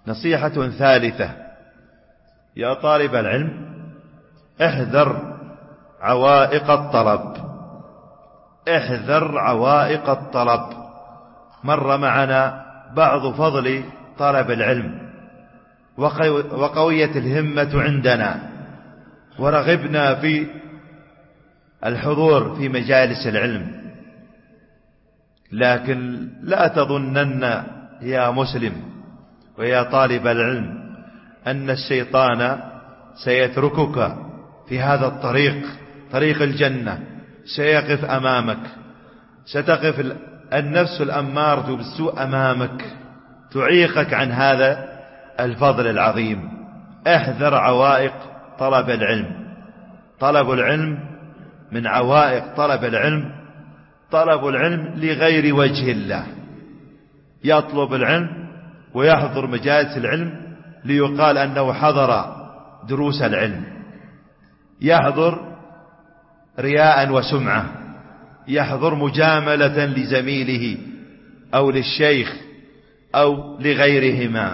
نصيحة ثالثة: يا طالب العلم، احذر عوائق الطلب. احذر عوائق الطلب. مر معنا بعض فضل طلب العلم وقوية الهمة عندنا، ورغبنا في الحضور في مجالس العلم، لكن لا تظنن يا مسلم ويا طالب العلم أن الشيطان سيتركك في هذا الطريق، طريق الجنة. سيقف أمامك، ستقف النفس الأمارة بالسوء أمامك، تعيقك عن هذا الفضل العظيم. احذر عوائق طلب العلم. طلب العلم من عوائق طلب العلم طلب العلم لغير وجه الله. يطلب العلم ويحضر مجالس العلم ليقال أنه حضر دروس العلم، يحضر رياء وسمعة، يحضر مجاملة لزميله أو للشيخ أو لغيرهما.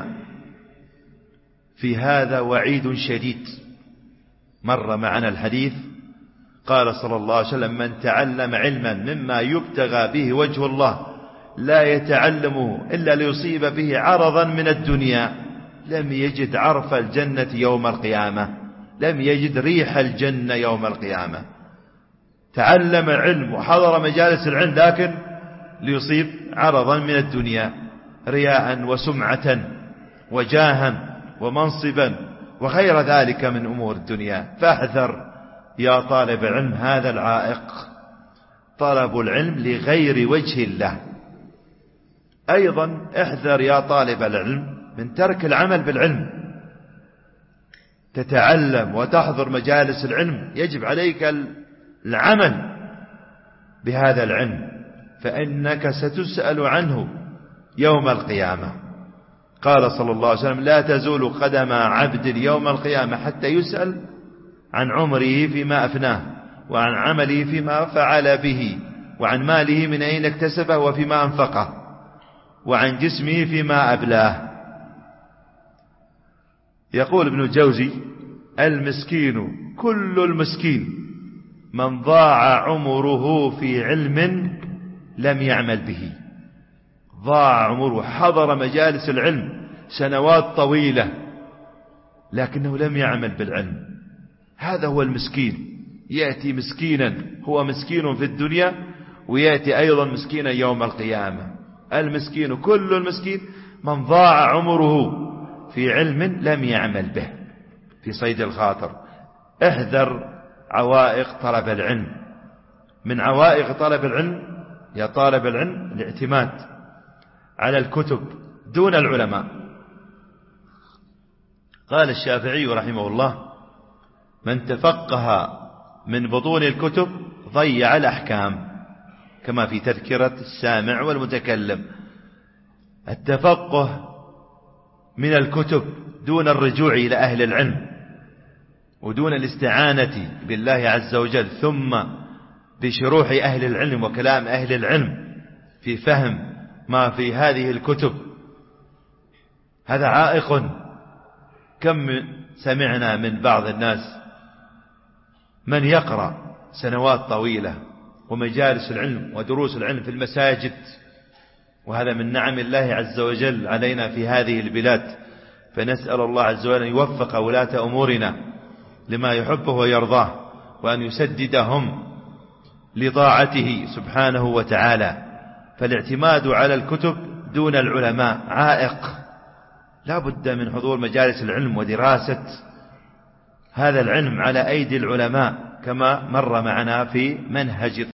في هذا وعيد شديد. مر معنا الحديث، قال صلى الله عليه وسلم: من تعلم علما مما يبتغى به وجه الله لا يتعلمه إلا ليصيب به عرضا من الدنيا لم يجد عرف الجنة يوم القيامة، لم يجد ريح الجنة يوم القيامة. تعلم العلم وحضر مجالس العلم لكن ليصيب عرضا من الدنيا، رياء وسمعة وجاها ومنصبا وغير ذلك من أمور الدنيا. فاحذر يا طالب العلم هذا العائق، طلب العلم لغير وجه الله. أيضا احذر يا طالب العلم من ترك العمل بالعلم. تتعلم وتحضر مجالس العلم، يجب عليك العمل بهذا العلم، فإنك ستسأل عنه يوم القيامة. قال صلى الله عليه وسلم: لا تزول قدم عبد يوم القيامة حتى يسأل عن عمره فيما أفناه، وعن عمله فيما فعل به، وعن ماله من أين اكتسبه وفيما أنفقه، وعن جسمه فيما أبلاه. يقول ابن الجوزي: المسكين كل المسكين من ضاع عمره في علم لم يعمل به. ضاع عمره، حضر مجالس العلم سنوات طويلة لكنه لم يعمل بالعلم. هذا هو المسكين. يأتي مسكينا، هو مسكين في الدنيا ويأتي أيضا مسكينا يوم القيامة. المسكين كل المسكين من ضاع عمره في علم لم يعمل به. في صيد الخاطر. احذر عوائق طلب العلم. من عوائق طلب العلم يا طالب العلم الاعتماد على الكتب دون العلماء. قال الشافعي رحمه الله: من تفقه من بطون الكتب ضيع الأحكام، كما في تذكرة السامع والمتكلم. التفقه من الكتب دون الرجوع إلى أهل العلم ودون الاستعانة بالله عز وجل، ثم بشروح أهل العلم وكلام أهل العلم في فهم ما في هذه الكتب، هذا عائق. كم سمعنا من بعض الناس من يقرأ سنوات طويلة ومجالس العلم ودروس العلم في المساجد، وهذا من نعم الله عز وجل علينا في هذه البلاد. فنسأل الله عز وجل أن يوفق ولاة أمورنا لما يحبه ويرضاه، وأن يسددهم لطاعته سبحانه وتعالى. فالاعتماد على الكتب دون العلماء عائق. لا بد من حضور مجالس العلم ودراسة هذا العلم على أيدي العلماء، كما مر معنا في منهج